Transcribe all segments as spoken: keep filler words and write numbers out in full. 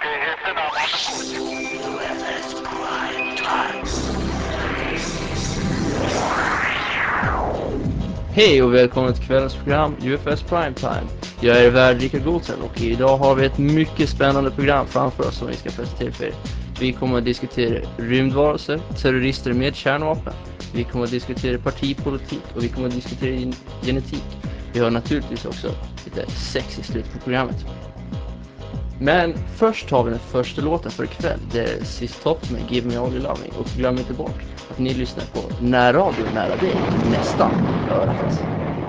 Hej och välkommen till kvällens program U F S Primetime. Jag är värd Rickard Goldsen och idag har vi ett mycket spännande program framför oss som vi ska presentera för er. Vi kommer att diskutera rymdvarelser, terrorister med kärnvapen. Vi kommer att diskutera partipolitik och vi kommer att diskutera gen- genetik. Vi har naturligtvis också lite sex i slutet på programmet. Men först har vi den första låten för ikväll. Det är Sist Topp med Give Me All Your Loving. Och glöm inte bort att ni lyssnar på närradio nära dig, nästan örat.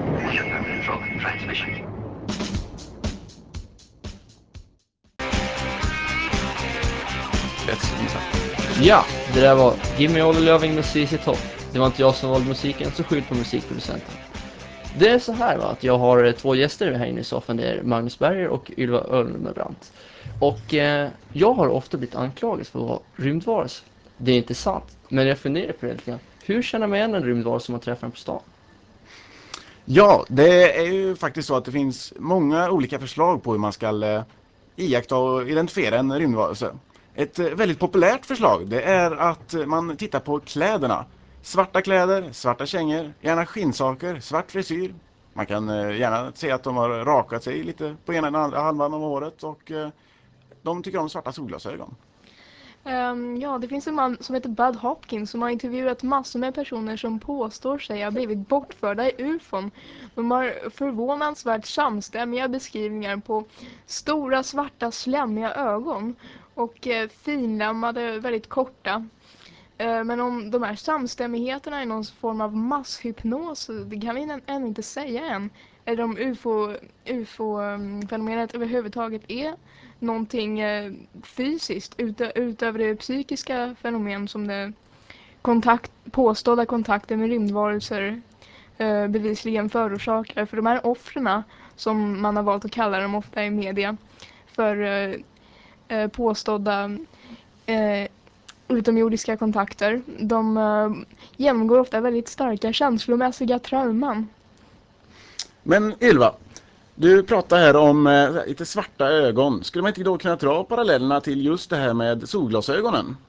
Ja, det där var Give Me All Your Loving med C C Topp. Det var inte jag som valde musiken, så skyll på musikproducenten. Det är så här va, att jag har två gäster här inne i soffan. Det är Magnus Berger och Ylva Ölmenbrant. Och eh, jag har ofta blivit anklagad för att vara rymdvarelse. Det är inte sant, men jag funderar på det lite grann. Hur känner man igen en rymdvarelse som man träffar på stan? Ja, det är ju faktiskt så att det finns många olika förslag på hur man ska eh, iaktta och identifiera en rymdvarelse. Ett eh, väldigt populärt förslag, det är att eh, man tittar på kläderna. Svarta kläder, svarta kängor, gärna skinnsaker, svart frisyr. Man kan eh, gärna se att de har rakat sig lite på ena eller andra halvan av året och eh, de tycker om svarta solglasögon. Um, ja, det finns en man som heter Bud Hopkins som har intervjuat massor med personer som påstår sig ha blivit bortförda i U F O n. De har förvånansvärt samstämmiga beskrivningar på stora svarta slämmiga ögon och eh, finlammade, väldigt korta. Eh, men om de här samstämmigheterna är någon form av masshypnos, det kan vi än, än inte säga än. Eller om U F O, U F O-fenomenet överhuvudtaget är någonting eh, fysiskt utö- utöver det psykiska fenomen som det kontakt, påstådda kontakten med rymdvarelser eh, bevisligen förorsakar. För de här offrena, som man har valt att kalla dem ofta i media, för eh, eh, påstådda eh, utomjordiska kontakter, de eh, genomgår ofta väldigt starka känslomässiga trauman. Men Ylva, du pratar här om eh, lite svarta ögon. Skulle man inte då kunna dra parallellerna till just det här med solglasögonen?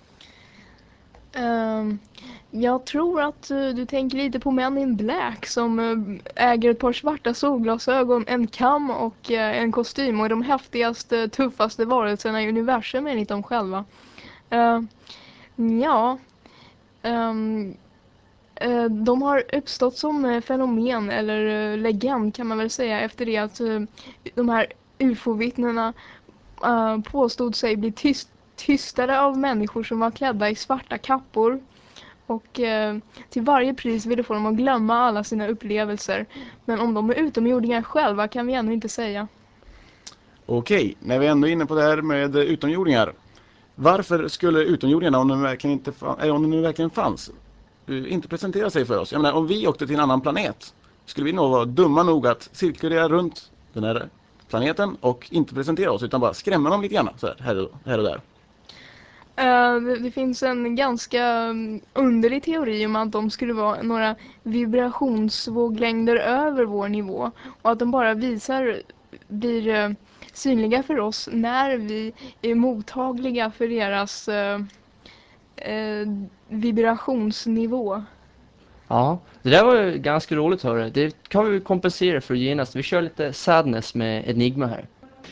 Um, jag tror att uh, du tänker lite på Men in Black som uh, äger ett par svarta solglasögon, en kam och uh, en kostym och är de häftigaste, tuffaste varelserna i universum enligt dem själva. Uh, ja, um, uh, de har uppstått som uh, fenomen eller uh, legend kan man väl säga efter det att uh, de här U F O-vittnena uh, påstod sig bli tyst tystare av människor som var klädda i svarta kappor och eh, till varje pris ville få dem att glömma alla sina upplevelser. Men om de är utomjordingar själva kan vi ännu inte säga. Okej, när vi ändå är inne på det här med utomjordingar. Varför skulle utomjordingarna, om de verkligen, inte fann, eller om de nu verkligen fanns, eh, inte presentera sig för oss? Jag menar, om vi åkte till en annan planet, skulle vi nog vara dumma nog att cirkulera runt den här planeten och inte presentera oss, utan bara skrämma dem lite grann så här, här, och, här och där. Uh, det, det finns en ganska um, underlig teori om att de skulle vara några vibrationsvåglängder över vår nivå och att de bara visar, blir uh, synliga för oss när vi är mottagliga för deras uh, uh, vibrationsnivå. Ja, det där var ju ganska roligt hörru. Det kan vi kompensera för genast. Vi kör lite Sadness med Enigma här.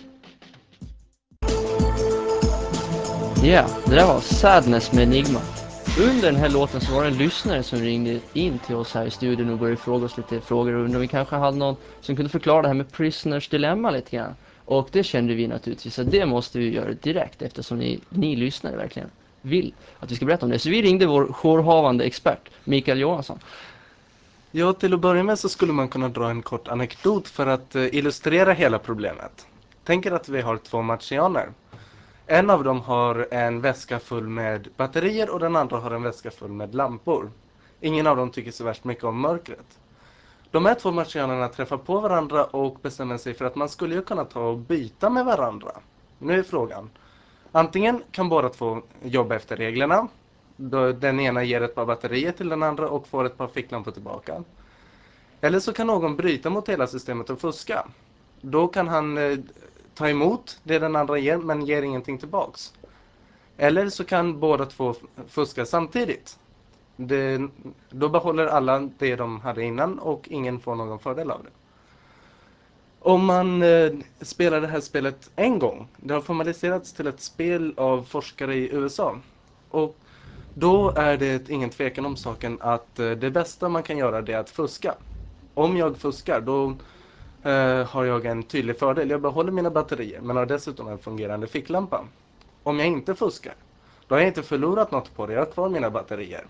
Ja, yeah, det där var Sadness med Enigma. Under den här låten så var det en lyssnare som ringde in till oss här i studion och började fråga oss lite frågor. Och undrar om vi kanske hade någon som kunde förklara det här med Prisoners Dilemma lite grann. Och det kände vi naturligtvis att det måste vi göra direkt eftersom ni, ni lyssnare verkligen vill att vi ska berätta om det. Så vi ringde vår jourhavande expert Mikael Johansson. Ja, till att börja med så skulle man kunna dra en kort anekdot för att uh, illustrera hela problemet. Tänk er att vi har två marsianer. En av dem har en väska full med batterier och den andra har en väska full med lampor. Ingen av dem tycker så värst mycket om mörkret. De här två marsianerna träffar på varandra och bestämmer sig för att man skulle ju kunna ta och byta med varandra. Nu är frågan. Antingen kan båda två jobba efter reglerna. Då den ena ger ett par batterier till den andra och får ett par ficklampor tillbaka. Eller så kan någon bryta mot hela systemet och fuska. Då kan han eh, ta emot det den andra ger men ger ingenting tillbaks. Eller så kan båda två fuska samtidigt. Det, då behåller alla det de hade innan och ingen får någon fördel av det. Om man eh, spelar det här spelet en gång, det har formaliserats till ett spel av forskare i U S A. Och då är det ingen tvekan om saken att eh, det bästa man kan göra det är att fuska. Om jag fuskar då eh, har jag en tydlig fördel. Jag behåller mina batterier men har dessutom en fungerande ficklampa. Om jag inte fuskar, då har jag inte förlorat något på det. Jag har kvar mina batterier.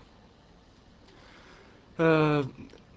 Uh,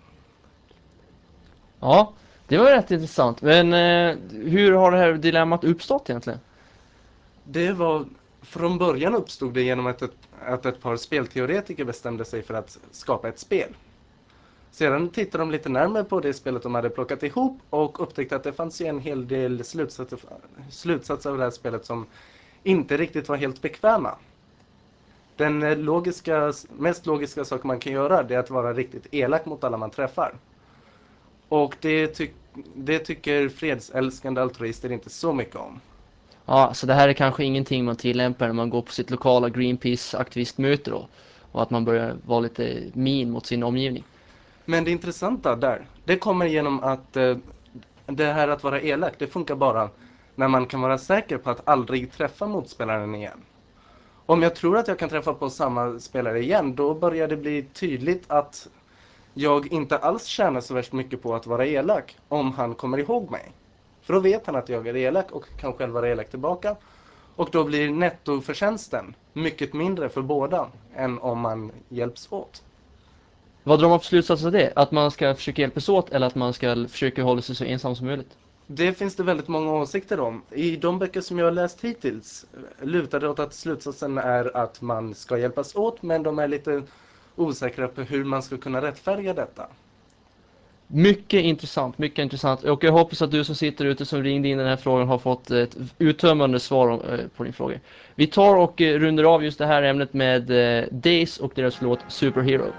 Ja, det var rätt intressant. Men eh, hur har det här dilemmat uppstått egentligen? Det var, från början uppstod det genom att ett, att ett par spelteoretiker bestämde sig för att skapa ett spel. Sedan tittade de lite närmare på det spelet de hade plockat ihop och upptäckte att det fanns en hel del slutsatser, slutsatser av det här spelet som inte riktigt var helt bekväma. Den logiska, mest logiska sak man kan göra det är att vara riktigt elak mot alla man träffar. Och det, ty- det tycker fredsälskande altruister inte så mycket om. Ja, så det här är kanske ingenting man tillämpar när man går på sitt lokala Greenpeace-aktivistmöte då. Och att man börjar vara lite mean mot sin omgivning. Men det intressanta där, det kommer genom att eh, det här att vara elak, det funkar bara när man kan vara säker på att aldrig träffa motspelaren igen. Om jag tror att jag kan träffa på samma spelare igen, då börjar det bli tydligt att jag inte alls tjänar så värst mycket på att vara elak om han kommer ihåg mig. För då vet han att jag är elak och kan själv vara elak tillbaka. Och då blir nettoförtjänsten mycket mindre för båda än om man hjälps åt. Vad drar man för slutsats av det? Att man ska försöka hjälpas åt eller att man ska försöka hålla sig så ensam som möjligt? Det finns det väldigt många åsikter om. I de böcker som jag har läst hittills lutar det åt att slutsatsen är att man ska hjälpas åt, men de är lite osäkra på hur man ska kunna rättfärdiga detta. Mycket intressant, mycket intressant. Och jag hoppas att du som sitter ute som ringde in den här frågan har fått ett uttömmande svar eh, på din fråga. Vi tar och eh, rundar av just det här ämnet med eh, Days och deras låt Superhero.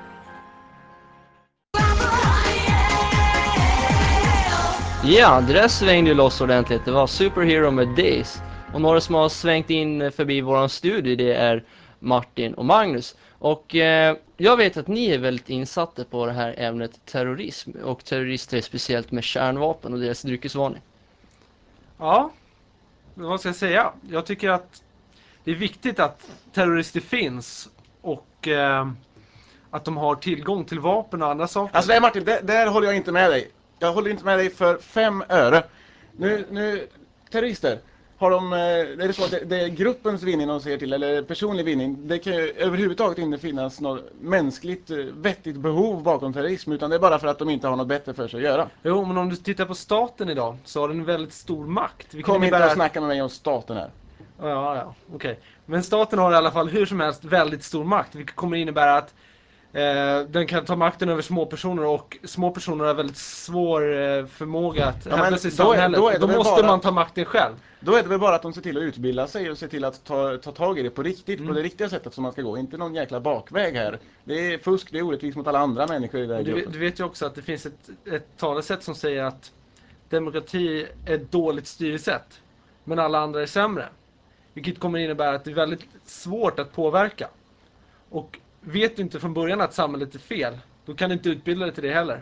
Ja, det där svängde ju loss ordentligt. Det var Superhero med Days. Och några som har svängt in förbi våran studio, det är Martin och Magnus. Och eh, jag vet att ni är väldigt insatta på det här ämnet terrorism. Och terrorister speciellt med kärnvapen och deras dryckesvanor. Ja, vad ska jag säga? Jag tycker att det är viktigt att terrorister finns och eh, att de har tillgång till vapen och andra saker. Alltså nej Martin, det, där håller jag inte med dig. Jag håller inte med dig för fem öre. Nu, nu terrorister, har de, eh, är det så att det, det är gruppens vinning de ser till, eller personlig vinning? Det kan ju överhuvudtaget inte finnas något mänskligt eh, vettigt behov bakom terrorism, utan det är bara för att de inte har något bättre för sig att göra. Jo, men om du tittar på staten idag så har den en väldigt stor makt. vilket Kom inte innebär och att- snacka med mig om staten här. Ja, ja, okej. Men staten har i alla fall hur som helst väldigt stor makt, vilket kommer innebära att eh, den kan ta makten över små personer och små personer har väldigt svår eh, förmåga att Ja, hävda men sig i då är- samhället. då är det Då väl måste bara- man ta makten själv. Då är det väl bara att de ser till att utbilda sig och se till att ta, ta tag i det på riktigt, Mm. på det riktiga sättet som man ska gå. Inte någon jäkla bakväg här. Det är fusk, det är orättvist mot alla andra människor i den här Du, gruppen. du vet ju också att det finns ett, ett talesätt som säger att demokrati är ett dåligt styrsätt, men alla andra är sämre. Vilket kommer innebära att det är väldigt svårt att påverka. Och vet du inte från början att samhället är fel, då kan du inte utbilda dig till det heller.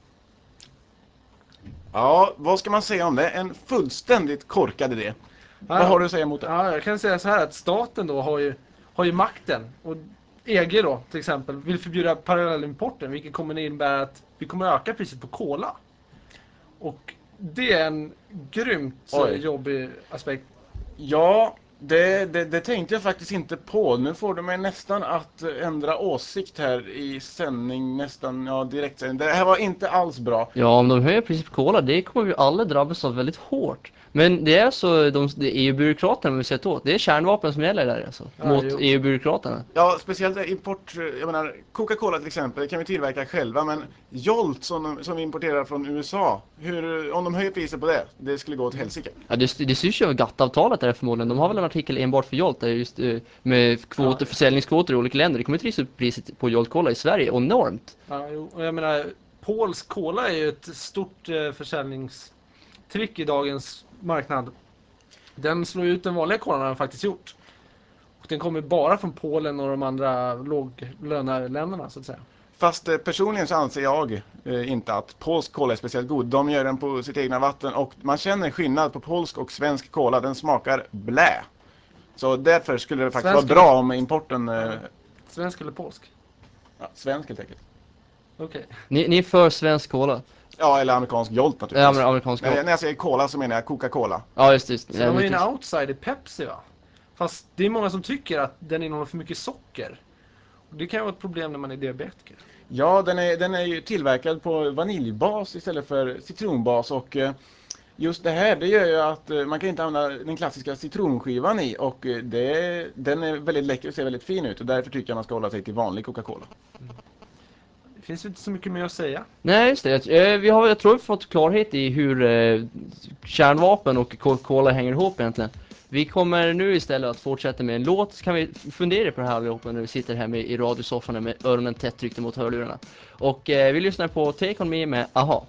Ja, vad ska man säga om det? En fullständigt korkad idé. Vad har du att säga emot det? Ja, jag kan säga så här att staten då har ju, har ju makten. Och E G då till exempel vill förbjuda parallellimporten, vilket kommer innebära att vi kommer öka priset på cola. Och det är en grymt Oj. eh, jobbig aspekt. Ja, det, det, det tänkte jag faktiskt inte på. Nu får du mig nästan att ändra åsikt här i sändning, nästan, ja direkt. Det här var inte alls bra. Ja, om de höjer priset på cola, det kommer vi alla drabbas av väldigt hårt. Men det är så, de, det är E U-byråkraterna vi sett åt. Det är kärnvapen som gäller där alltså, Ja, mot jo. E U-byråkraterna. Ja, speciellt import, jag menar, Coca-Cola till exempel, det kan vi tillverka själva, men Jolt som, de, som vi importerar från U S A, hur, om de höjer priset på det, det skulle gå åt helsike. Ja, det, det syns ju av GATT-avtalet där förmodligen. De har väl en artikel enbart för Jolt där just eh, med kvoter, försäljningskvoter i olika länder. Det kommer att trissa upp priset på Jolt Cola i Sverige enormt. Ja, jo, och jag menar, polsk cola är ju ett stort eh, försäljningstryck i dagens marknad. Den slår ut den vanliga kolan, har den faktiskt gjort. Och den kommer bara från Polen och de andra låglönarländerna så att säga. Fast eh, personligen så anser jag eh, inte att polsk cola är speciellt god. De gör den på sitt egna vatten och man känner skillnad på polsk och svensk cola. Den smakar blä. Så därför skulle det faktiskt Svensk vara bra om importen... Eh, Svensk eller polsk? ja, svensk helt enkelt. Okej. Ni, ni är för svensk cola? Ja, eller amerikansk Jolt Ja, naturligtvis. amer- amerikansk när, cola. när jag säger cola så menar jag Coca-Cola. Ja, just det. Just det. Så Ja, de har ju mycket- en outsider, Pepsi va? Fast det är många som tycker att den innehåller för mycket socker. Och det kan ju vara ett problem när man är diabetiker. Ja, den är, den är ju tillverkad på vaniljbas istället för citronbas och eh, just det här, det gör ju att eh, man kan inte använda den klassiska citronskivan i och eh, det, den är väldigt läcker och ser väldigt fin ut och därför tycker jag man ska hålla sig till vanlig Coca-Cola. Det finns ju inte så mycket mer att säga. Nej, just det. Eh, Vi har, jag tror vi har fått klarhet i hur eh, kärnvapen och Coca-Cola hänger ihop egentligen. Vi kommer nu istället att fortsätta med en låt. Så kan vi fundera på det här allihopa när vi sitter här med, i radiosoffan med öronen tätt tryckta mot hörlurarna. Och eh, vi lyssnar på Take On Me med Aha.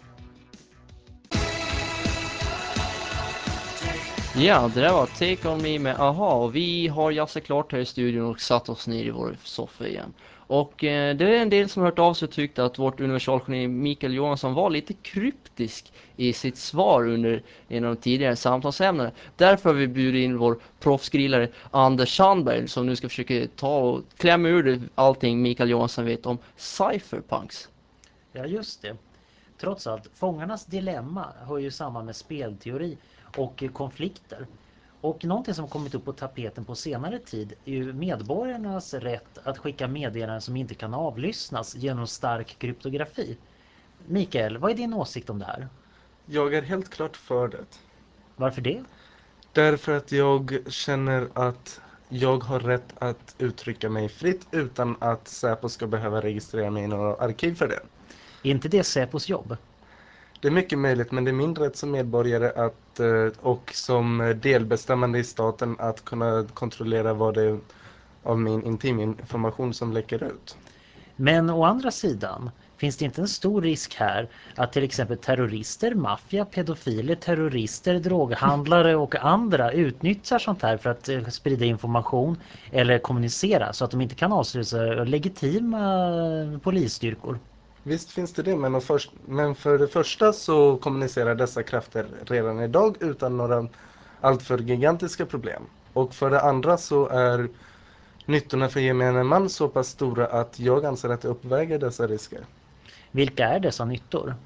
Ja, det där var Take On Me med Aha och vi har jassat klart här i studion och satt oss ner i vår soffa igen. Och eh, det är en del som har hört av sig och tyckt att vårt universalgeni Mikael Johansson var lite kryptisk i sitt svar under en av de tidigare samtalsämnena. Därför har vi bjudit in vår proffsgrillare Anders Sandberg som nu ska försöka ta och klämma ur det allting Mikael Johansson vet om cypherpunks. Ja, just det. Trots allt, fångarnas dilemma hör ju samman med spelteori och eh, konflikter. Och någonting som kommit upp på tapeten på senare tid är ju medborgarnas rätt att skicka meddelanden som inte kan avlyssnas genom stark kryptografi. Mikael, vad är din åsikt om det här? Jag är helt klart för det. Varför det? Därför att jag känner att jag har rätt att uttrycka mig fritt utan att Säpo ska behöva registrera mig i några arkiv för det. Är inte det Säpos jobb? Det är mycket möjligt, men det är min rätt som medborgare att, eh, och som delbestämmande i staten att kunna kontrollera vad det är av min intiminformation som läcker ut. Men å andra sidan finns det inte en stor risk här att till exempel terrorister, maffia, pedofiler, terrorister, droghandlare och andra utnyttjar sånt här för att eh, sprida information eller kommunicera så att de inte kan avsluta legitima polisstyrkor? Visst finns det det, men, först, men för det första så kommunicerar dessa krafter redan idag utan några alltför gigantiska problem. Och för det andra så är nyttorna för gemene man så pass stora att jag anser att det uppväger dessa risker. Vilka är dessa nyttor?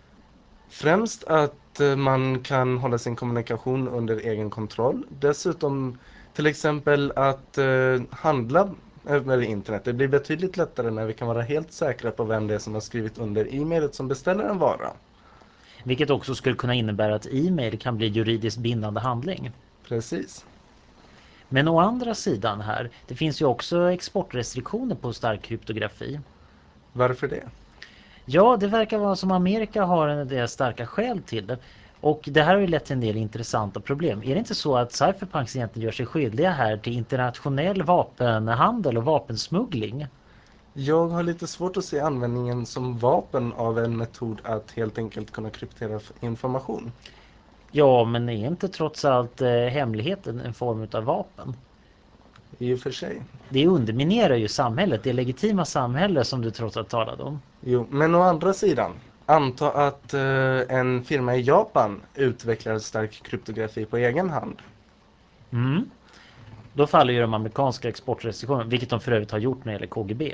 Främst att eh, man kan hålla sin kommunikation under egen kontroll. Dessutom till exempel att eh, handla över internet. Det blir betydligt lättare när vi kan vara helt säkra på vem det är som har skrivit under e-mailet som beställer en vara. Vilket också skulle kunna innebära att e-mail kan bli juridiskt bindande handling. Precis. Men å andra sidan här, det finns ju också exportrestriktioner på stark kryptografi. Varför det? Ja, det verkar vara som Amerika har en del starka skäl till det. Och det här har ju lett till en del intressanta problem. Är det inte så att cypherpunks egentligen gör sig skyldiga här till internationell vapenhandel och vapensmuggling? Jag har lite svårt att se användningen som vapen av en metod att helt enkelt kunna kryptera information. Ja, men är inte trots allt eh, hemligheten en form av vapen? I och för sig. Det underminerar ju samhället, det legitima samhälle som du trots allt talade om. Jo, men å andra sidan, anta att eh, en firma i Japan utvecklar stark kryptografi på egen hand. Mm. Då faller ju de amerikanska exportrestriktionerna, vilket de för övrigt har gjort när det gäller K G B.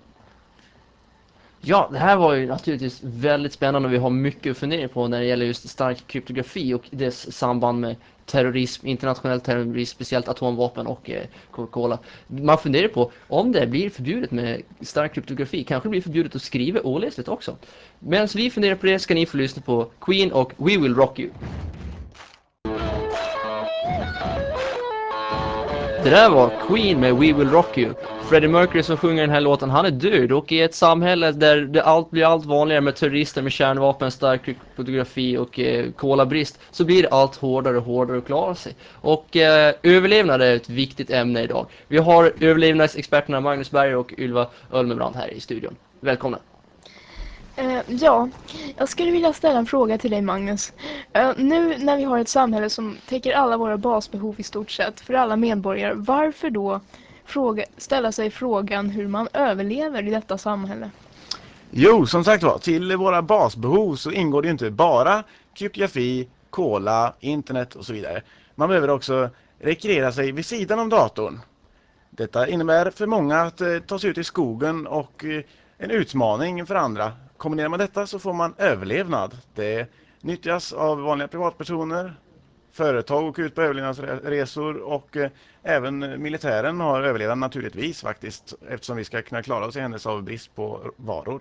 Ja, det här var ju naturligtvis väldigt spännande och vi har mycket att fundera på när det gäller just stark kryptografi och dess samband med terrorism, internationell terrorism, speciellt atomvapen och eh, Coca-Cola. Man funderar på om det blir förbjudet med stark kryptografi, kanske blir förbjudet att skriva oläsligt också. Medan vi funderar på det ska ni få lyssna på Queen och We Will Rock You. Det där var Queen med We Will Rock You. Freddie Mercury som sjunger den här låten, han är död och i ett samhälle där det allt blir allt vanligare med terrorister med kärnvapen, stark kryptografi och eh, kolabrist så blir det allt hårdare och hårdare att klara sig. Och eh, överlevnad är ett viktigt ämne idag. Vi har överlevnadsexperterna Magnus Berger och Ylva Ölmebrand här i studion. Välkomna. Eh, ja, jag skulle vilja ställa en fråga till dig, Magnus. Eh, nu när vi har ett samhälle som täcker alla våra basbehov i stort sett för alla medborgare, varför då fråga, ställa sig frågan hur man överlever i detta samhälle? Jo, som sagt var, till våra basbehov så ingår det ju inte bara kryptografi, cola, internet och så vidare. Man behöver också rekreera sig vid sidan om datorn. Detta innebär för många att eh, ta sig ut i skogen och eh, en utmaning för andra. Kombinerar man detta så får man överlevnad. Det nyttjas av vanliga privatpersoner, företag åker ut på överlevnadsresor och eh, även militären har överlevnad naturligtvis faktiskt, eftersom vi ska kunna klara oss i händelse av brist på varor.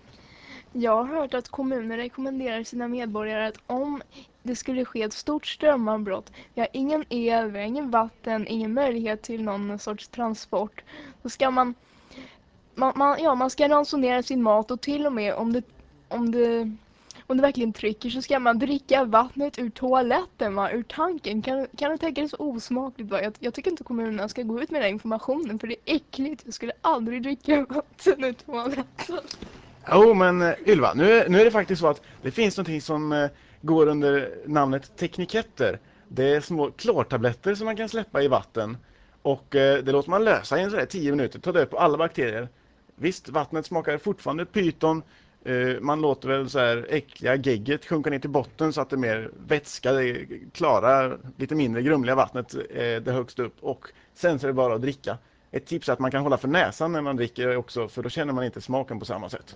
Jag har hört att kommuner rekommenderar sina medborgare att om det skulle ske ett stort strömavbrott, vi har ingen el, vi har ingen vatten, ingen möjlighet till någon sorts transport, så ska man, man, man, ja, man ska ransonera sin mat och till och med om det, om det, om det verkligen trycker så ska man dricka vattnet ur toaletten, va? Ur tanken. Kan, kan du tänka dig så osmakligt? Va? Jag, jag tycker inte kommunerna ska gå ut med den informationen för det är äckligt. Jag skulle aldrig dricka vatten ur toaletten. Jo, men eh, Ylva, nu, nu är det faktiskt så att det finns någonting som eh, går under namnet tekniketter. Det är små klortabletter som man kan släppa i vatten. Och eh, det låter man lösa i en sådär tio minuter, ta död på alla bakterier. Visst, vattnet smakar fortfarande pyton. Eh, man låter väl så här äckliga gegget sjunka ner till botten så att det är mer vätska, det klara, lite mindre grumliga vattnet eh, det högst upp. Och sen så är det bara att dricka. Ett tips är att man kan hålla för näsan när man dricker också, för då känner man inte smaken på samma sätt.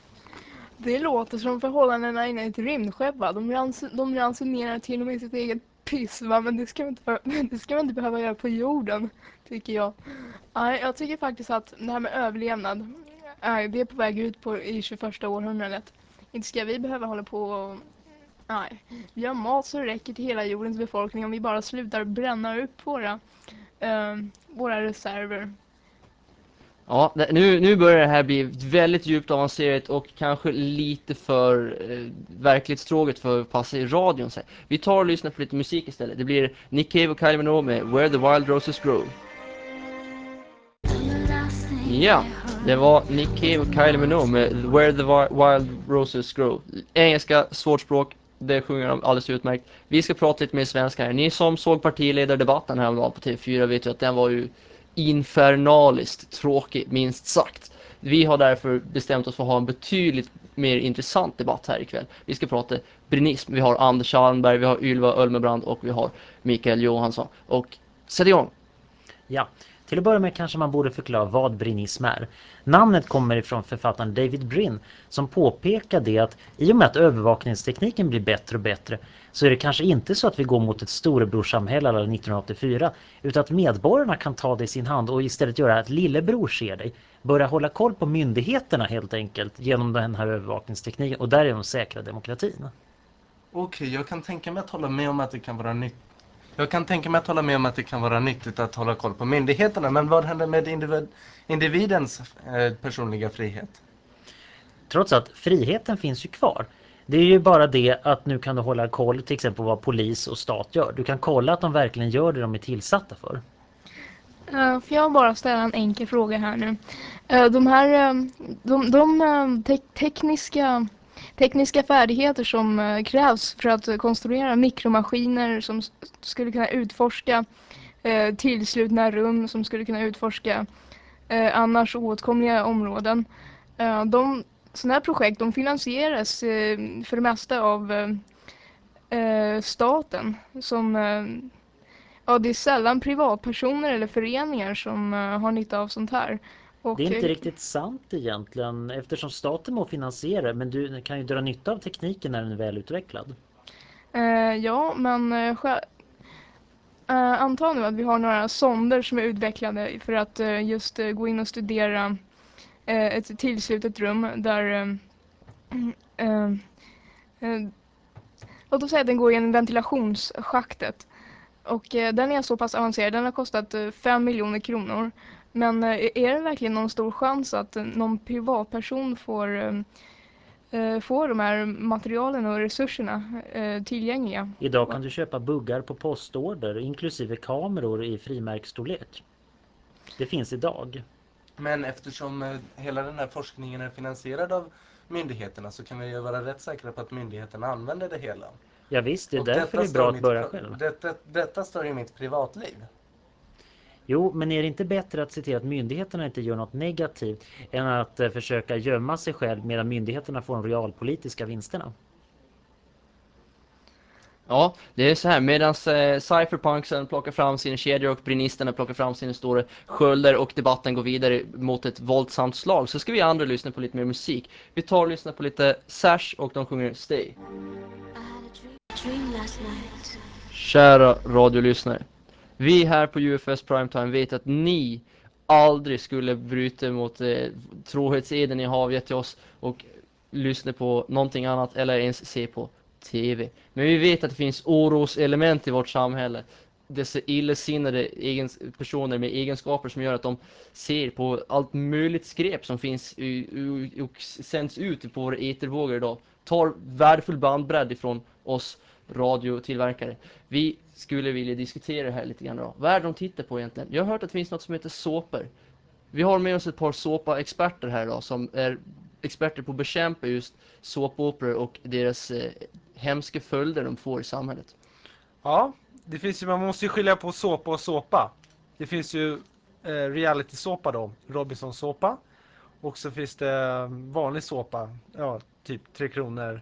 Det låter som förhållandena inne i ett rymdskepp, va? De, rans, de ransonerar till och med sitt eget piss, va? Men det ska, man inte, det ska man inte behöva göra på jorden, tycker jag. Nej, jag tycker faktiskt att det här med överlevnad, nej, det är på väg ut på i tjugoförsta århundradet. Inte ska vi behöva hålla på och... Nej, vi har mat så det räcker till hela jordens befolkning om vi bara slutar bränna upp våra, eh, våra reserver. Ja, det- nu, nu börjar det här bli väldigt djupt avancerat och kanske lite för eh, verklighetstråget för att passa i radion. Så här. Vi tar och lyssnar på lite musik istället. Det blir Nick Cave och Kylie Minogue med Where the Wild Roses Grow. Ja, det var Nick Cave och Kylie Minogue med Where the Wi- Wild Roses Grow. Engelska, svårt språk, det sjunger de alldeles utmärkt. Vi ska prata lite mer svenska här. Ni som såg partiledardebatten här på T V fyra vet ju att den var ju infernaliskt tråkig, minst sagt. Vi har därför bestämt oss för att ha en betydligt mer intressant debatt här ikväll. Vi ska prata brinism. Vi har Anders Almberg, vi har Ylva Ölmebrand och vi har Mikael Johansson. Och sätt igång! Ja, till att börja med kanske man borde förklara vad brinism är. Namnet kommer ifrån författaren David Brin som påpekar det att i och med att övervakningstekniken blir bättre och bättre så är det kanske inte så att vi går mot ett storebrorssamhälle eller nittonhundraåttiofyra utan att medborgarna kan ta det i sin hand och istället göra att lillebror ser dig. Börja hålla koll på myndigheterna helt enkelt genom den här övervakningstekniken och därigenom säkra demokratin. Okej, jag kan tänka mig att hålla med om att det kan vara nytt. Jag kan tänka mig att hålla med om att det kan vara nyttigt att hålla koll på myndigheterna, men vad händer med individ, individens eh, personliga frihet? Trots att friheten finns ju kvar. Det är ju bara det att nu kan du hålla koll till exempel på vad polis och stat gör. Du kan kolla att de verkligen gör det de är tillsatta för. Uh, får jag bara ställa en enkel fråga här nu? Uh, de här uh, de, de uh, te tekniska, tekniska färdigheter som uh, krävs för att uh, konstruera mikromaskiner som skulle kunna utforska uh, tillslutna rum, som skulle kunna utforska uh, annars oåtkomliga områden. Uh, de, sådana här projekt de finansieras uh, för det mesta av uh, uh, staten som... Uh, Ja, det är sällan privatpersoner eller föreningar som uh, har nytta av sånt här. Och, Det är inte eh, riktigt sant egentligen eftersom staten må finansiera men du kan ju dra nytta av tekniken när den är väl utvecklad. eh, ja, men uh, uh, anta nu att vi har några sonder som är utvecklade för att uh, just uh, gå in och studera uh, ett tillslutet rum där uh, uh, uh, låt oss säga att den går genom ventilationsschaktet. Och eh, den är så pass avancerad, den har kostat eh, fem miljoner kronor. Men eh, är det verkligen någon stor chans att eh, någon privatperson får, eh, eh, får de här materialen och resurserna eh, tillgängliga? Idag kan du köpa buggar på postorder inklusive kameror i frimärksstorlek. Det finns idag. Men eftersom eh, hela den här forskningen är finansierad av myndigheterna så kan vi ju vara rätt säkra på att myndigheterna använder det hela. Ja visst, det är Och därför det är stör bra att mitt börja pri- själv. Detta, detta stör ju mitt privatliv. Jo, men är det inte bättre att se till att myndigheterna inte gör något negativt än att eh, försöka gömma sig själv medan myndigheterna får de realpolitiska vinsterna? Ja, det är så här. Medan eh, cypherpunksen plockar fram sina kedjor och brinnisterna plockar fram sina stora skölder och debatten går vidare mot ett våldsamt slag, så ska vi andra lyssna på lite mer musik. Vi tar och lyssnar på lite Sash och de sjunger Stay. I had a dream, dream last night. Kära radiolyssnare, vi här på U F S Primetime vet att ni aldrig skulle bryta mot eh, trohetseden ni har avgett till oss och lyssna på någonting annat eller ens se på T V. Men vi vet att det finns oroselement i vårt samhälle. Dessa illasinnade egens personer med egenskaper som gör att de ser på allt möjligt skräp som finns i, i, och sänds ut på våra etervågor idag. Tar värdefull bandbredd ifrån oss radiotillverkare. Vi skulle vilja diskutera det här lite grann då. Vad är det de tittar på egentligen? Jag har hört att det finns något som heter såpor. Vi har med oss ett par såpa-experter här då, som är experter på att bekämpa just såpoperor och deras eh, hemska följder de får i samhället. Ja, det finns ju, man måste ju skilja på såpa och såpa. Det finns ju eh, reality-såpa då, Robinson-såpa. Och så finns det eh, vanlig såpa, ja, typ Tre Kronor.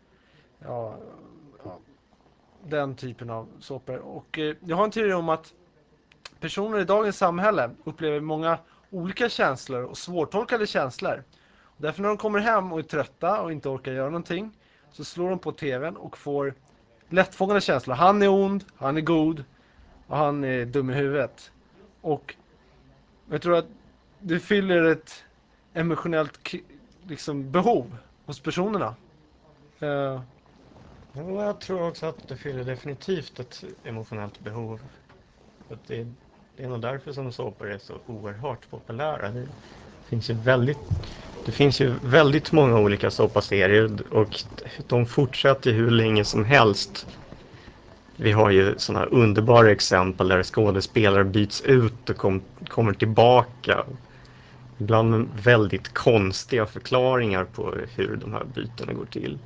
Ja, ja, den typen av såpor. Och eh, jag har en teori om att personer i dagens samhälle upplever många olika känslor och svårtolkade känslor. Och därför när de kommer hem och är trötta och inte orkar göra någonting, så slår de på tvn och får lättfångade känslor. Han är ond, han är god och han är dum i huvudet. Och jag tror att det fyller ett emotionellt k- liksom, behov hos personerna. Eh, Ja, jag tror också att det fyller definitivt ett emotionellt behov. Att det, det är nog därför som såpor är så oerhört populära. Det finns ju väldigt, det finns ju väldigt många olika såpaserier och de fortsätter hur länge som helst. Vi har ju sådana underbara exempel där skådespelare byts ut och kom, kommer tillbaka. Ibland med väldigt konstiga förklaringar på hur de här bytena går till.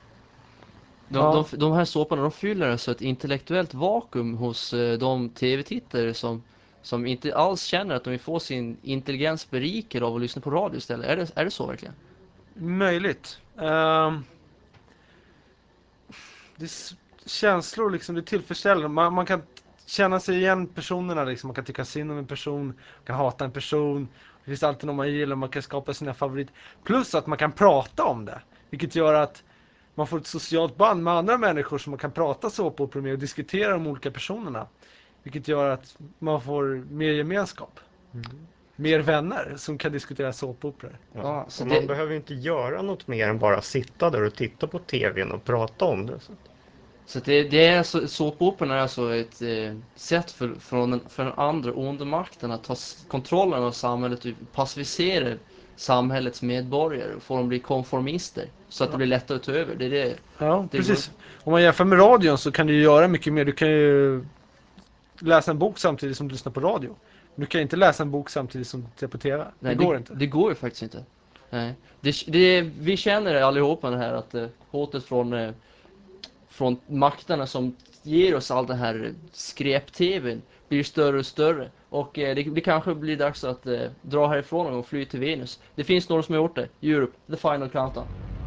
De, Ja. de, de här såporna, de fyller alltså ett intellektuellt vakuum hos eh, de tv-tittare som, som inte alls känner att de vill få sin intelligens berikad av att lyssna på radio istället. Är det, är det så verkligen? Möjligt. Ehm, det är s- känslor liksom, det är tillfredsställande. Man, man kan känna sig igen personerna liksom. Man kan tycka synd om en person, man kan hata en person. Det finns alltid någon man gillar, man kan skapa sina favoriter. Plus att man kan prata om det. Vilket gör att man får ett socialt band med andra människor som man kan prata såpopera med och diskutera de olika personerna. Vilket gör att man får mer gemenskap. Mer vänner som kan diskutera såpoperor. Ja. Ja, så och det- man behöver ju inte göra något mer än bara sitta där och titta på tvn och prata om det. Så. Så att det, det är alltså, såpoperna är alltså ett eh, sätt för, för, den, för den andra onda makten att ta s- kontrollen av samhället och passivisera samhällets medborgare och få dem att bli konformister så att det blir lättare att ta över. Det är det. Ja, Det precis. Om man jämför med radion så kan du ju göra mycket mer. Du kan ju läsa en bok samtidigt som du lyssnar på radio. Du kan inte läsa en bok samtidigt som du tittar på tv. Nej, det går inte. Det går ju faktiskt inte. Nej. Det, det, vi känner allihopa det här att eh, hotet från, eh, från makterna som ger oss all den här skräp-tvn blir större och större. Och eh, det, det kanske blir dags att eh, dra härifrån och fly till Venus. Det finns några som har gjort det. Europe, The Final Countdown.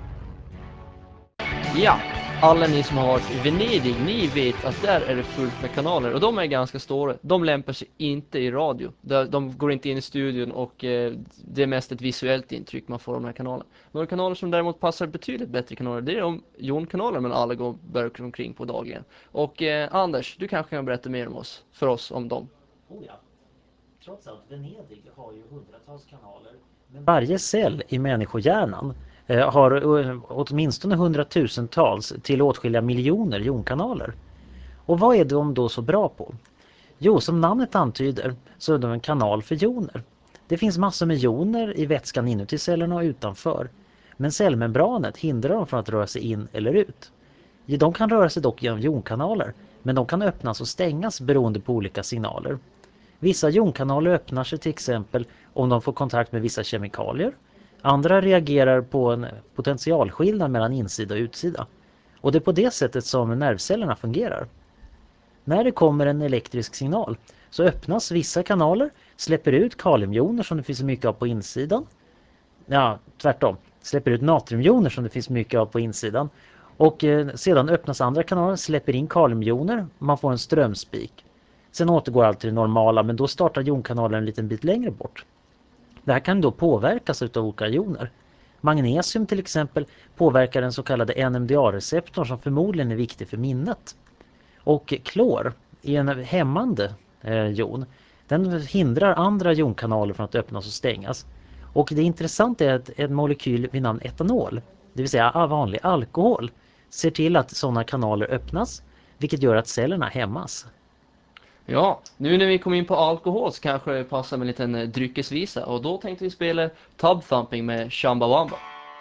Ja, alla ni som har varit i Venedig, ni vet att där är det fullt med kanaler och de är ganska stora. De lämpar sig inte i radio. De, de går inte in i studion och eh, det är mest ett visuellt intryck man får av de här kanalerna. Några kanaler som däremot passar betydligt bättre kanaler, det är de jonkanaler men alla går börjar omkring på dagligen. Och eh, Anders, du kanske kan berätta mer om oss, för oss om dem. Oh ja. Trots allt, Venedig har ju hundratals kanaler. Men varje cell i människohjärnan eh, har eh, åtminstone hundratusentals till åtskilliga miljoner jonkanaler. Och vad är de då så bra på? Jo, som namnet antyder så är de en kanal för joner. Det finns massor med joner i vätskan inuti cellerna och utanför. Men cellmembranet hindrar dem från att röra sig in eller ut. De kan röra sig dock genom jonkanaler, men de kan öppnas och stängas beroende på olika signaler. Vissa jonkanaler öppnar sig till exempel om de får kontakt med vissa kemikalier, Andra reagerar på en potentialskillnad mellan insida och utsida. Och det är på det sättet som nervcellerna fungerar. När det kommer en elektrisk signal så öppnas vissa kanaler, släpper ut kaliumjoner som det finns mycket av på insidan. Ja, tvärtom. Släpper ut natriumjoner som det finns mycket av på insidan. Och eh, sedan öppnas andra kanaler, släpper in kaliumjoner, man får en strömspik. Sen återgår allt till det normala, men då startar jonkanalen en liten bit längre bort. Det här kan då påverkas av olika joner. Magnesium till exempel påverkar den så kallade N M D A-receptorn som förmodligen är viktig för minnet. Och klor är en hämmande eh, jon. Den hindrar andra jonkanaler från att öppnas och stängas. Och det intressanta är att en molekyl vid namn etanol, det vill säga vanlig alkohol, ser till att sådana kanaler öppnas, vilket gör att cellerna hämmas. Ja, nu när vi kom in på alkohol så kanske det passar med en liten eh, dryckesvisa. Och då tänkte vi spela Tub Thumping med Chumbawamba.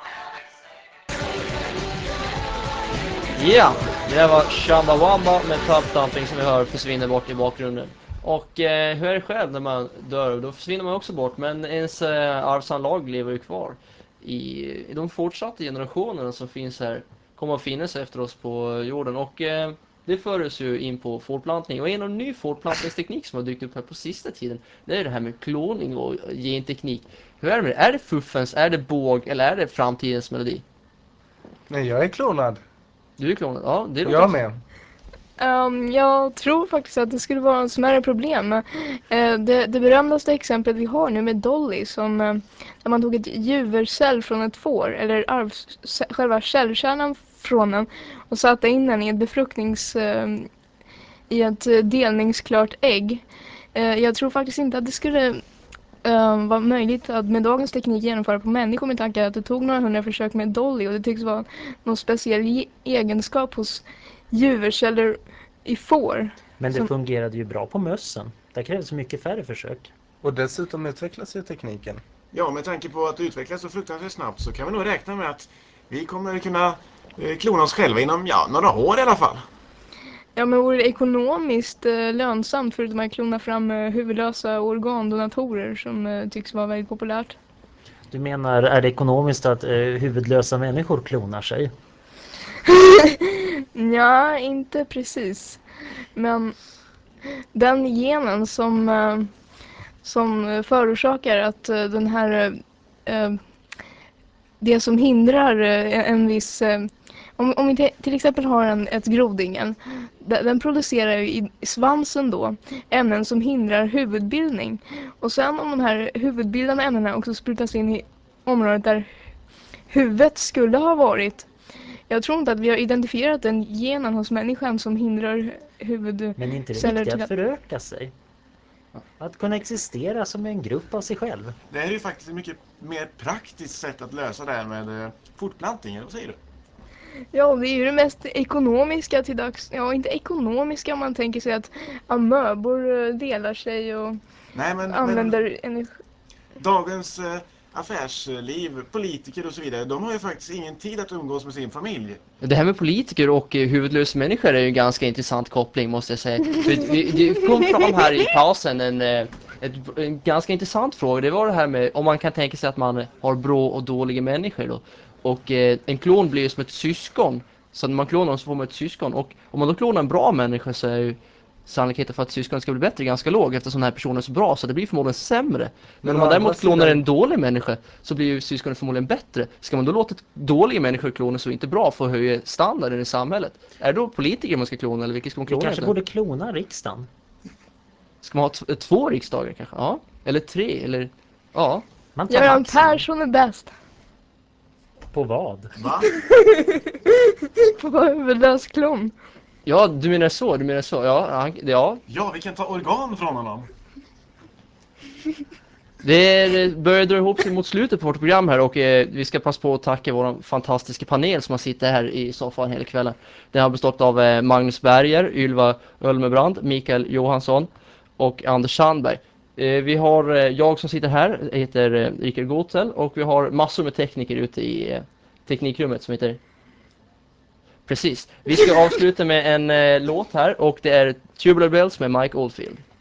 Ja, det var Chumbawamba med Tub Thumping som vi hör försvinner bort i bakgrunden. Och eh, hur är det själv när man dör? Då försvinner man också bort, men ens eh, arvsanlag lever ju kvar. I, I de fortsatta generationerna som finns här kommer att finnas efter oss på jorden. Och eh, det för oss ju in på fortplantning. Och en av ny fortplantningsteknik som har dykt upp här på sista tiden, det är det här med kloning och genteknik. Hur är det med det? Är det fuffens, är det båg eller är det framtidens melodi? Nej, jag är klonad. Du är klonad? Ja, det är Jag med. Um, jag tror faktiskt att det skulle vara en smärre problem. Uh, det, det berömdaste exemplet vi har nu med Dolly, som uh, när man tog ett djurcell från ett får, eller arv, själva cellkärnan från den, och satte in den i ett befruktnings uh, i ett uh, delningsklart ägg. Uh, jag tror faktiskt inte att det skulle uh, vara möjligt att med dagens teknik genomföra på människor, med tanke att det tog några hundra försök med Dolly, och det tycks vara någon speciell egenskap hos djurceller i får. Men det Som- fungerade ju bra på mössen. Det krävs mycket färre försök. Och dessutom utvecklas ju tekniken. Ja, med tanke på att det utvecklas så fruktansvärt snabbt så kan vi nog räkna med att vi kommer kunna eh, klona oss själva inom ja, några år i alla fall. Ja, men vore det ekonomiskt eh, lönsamt förutom att klona fram eh, huvudlösa organdonatorer som eh, tycks vara väldigt populärt? Du menar, är det ekonomiskt att eh, huvudlösa människor klonar sig? Ja, inte precis. Men den genen som, eh, som förorsakar att eh, den här eh, det som hindrar eh, en viss eh, om, om vi te- till exempel har en, ett grodyngel, de- den producerar ju i svansen då ämnen som hindrar huvudbildning, och sen om de här huvudbildande ämnena också sprutas in i området där huvudet skulle ha varit. Jag tror inte att vi har identifierat den genen hos människan som hindrar huvudceller. Men inte det till viktigt att- att föröka sig? Att kunna existera som en grupp av sig själv? Det här är ju faktiskt ett mycket mer praktiskt sätt att lösa det här med eh, fortplantning, eller vad säger du? Ja, det är ju det mest ekonomiska till dags. Ja, inte ekonomiska om man tänker sig att amöbor eh, delar sig och Nej, men, men använder energi. dagens eh, affärsliv, politiker och så vidare, de har ju faktiskt ingen tid att umgås med sin familj. Det här med politiker och eh, huvudlösa människor är ju en ganska intressant koppling, måste jag säga. För vi, det kom fram här i pausen en, eh, ett, en ganska intressant fråga. Det var det här med om man kan tänka sig att man har bra och dåliga människor då. Och eh, en klon blir ju som ett syskon. Så när man klonar dem så får man ett syskon. Och om man då klonar en bra människa så är ju sannolikheten för att syskonen ska bli bättre ganska låg, eftersom den här personen är så bra, så det blir förmodligen sämre. Men, Men om å man andra däremot klonar sidan- en dålig människa så blir ju syskonen förmodligen bättre. Ska man då låta dåliga människor klona så inte bra för att höja standarden i samhället? Är det då politiker man ska klona, eller vilka ska man Vi klona? kanske egentligen? borde klona riksdagen. Ska man ha t- två riksdagar kanske? Ja. Eller tre, eller... Ja. Man tar Göran maximum. Persson är bäst På vad? Va? på att vara huvudlös klon. Ja, du menar så, du menar så. Ja, han, ja. Ja, vi kan ta organ från honom. Det är- börjar dra ihop sig mot slutet på vårt program här, och eh, vi ska passa på att tacka vår fantastiska panel som har suttit här i soffan hela kvällen. Den har bestått av eh, Magnus Berger, Ylva Ölmebrand, Mikael Johansson och Anders Sandberg. Eh, vi har, eh, jag som sitter här heter eh, Rickard Gotel, och vi har massor med tekniker ute i eh, teknikrummet som heter... Precis. Vi ska avsluta med en eh, låt här, och det är Tubular Bells med Mike Oldfield.